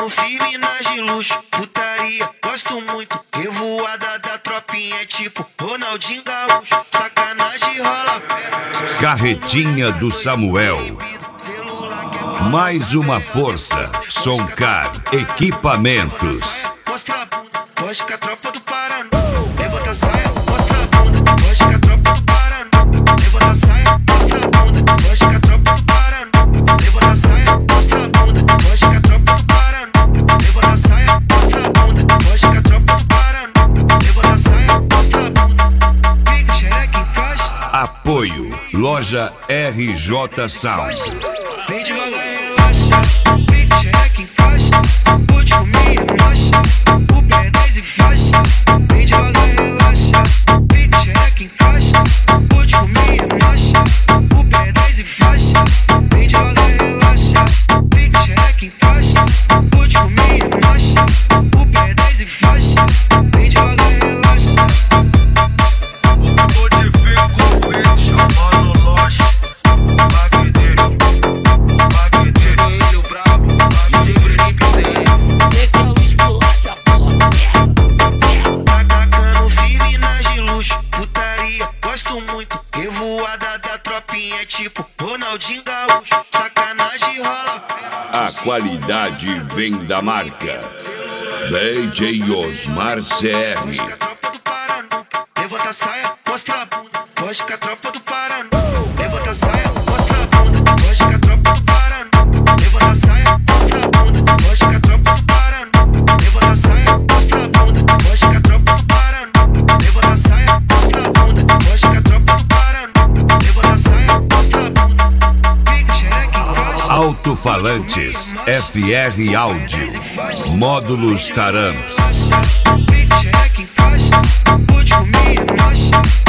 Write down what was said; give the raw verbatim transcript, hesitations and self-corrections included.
Tacando firme nas de luxo, putaria, gosto muito. Revoada da tropinha é tipo Ronaldinho Gaúcho. Sacanagem rola. Carretinha do Samuel. Mais uma força. Soncar Equipamentos. Mostra a bunda, pode que a tropa do Paraná. Levanta a saia, mostra a bunda, pode que a tropa do Paraná. Levanta a saia, mostra a bunda, pode que a tropa do Paraná. Levanta a saia, mostra a bunda, pode que a tropa do Paraná. Levanta a saia, mostra a bunda, pode que a tropa do Paraná. Levanta a saia, mostra a bunda. Fica xereca em caixa. Apoio Loja R J Sound. Vem devagar e relaxa. Fica xereca em caixa. Pode comer e marcha. O pé é dez e faixa. Vem devagar e relaxa. Fica xereca em caixa. Pode comer e marcha. O pé é dez e faixa. Vem devagar e relaxa. Fica xereca em caixa. Pode comer e marcha. O pé é dez e faixa. Vem devagar e relaxa. Pode ver com ele chamando loja. O Magneiro, o Magneiro, ele o brabo, D J Bruninho Pizzeiras. Esse é o esculacha, porra. Tacando firme nas de luxo, putaria, gosto muito. Revoada da tropinha é tipo Ronaldinho Gaúcho. Sacanagem rola. A qualidade vem da marca D J Osmar C R. A tropa do Paraná. Levanta a saia, mostra a bunda, pode que a tropa do Paraná. Levanta a saia, mostra a bunda, pode que a tropa do Paraná. Levanta a saia, mostra a bunda, pode que a tropa do Paraná. Levanta a saia, mostra a bunda, pode que a tropa do Paraná. Levanta a saia, mostra a bunda, pode que a tropa do Paraná. Levanta a saia, mostra a bunda. Fica xereca em caixa. Alto-falantes F R Áudio. Módulos Taramps. Fica xereca em caixa. Pode comer e marcha.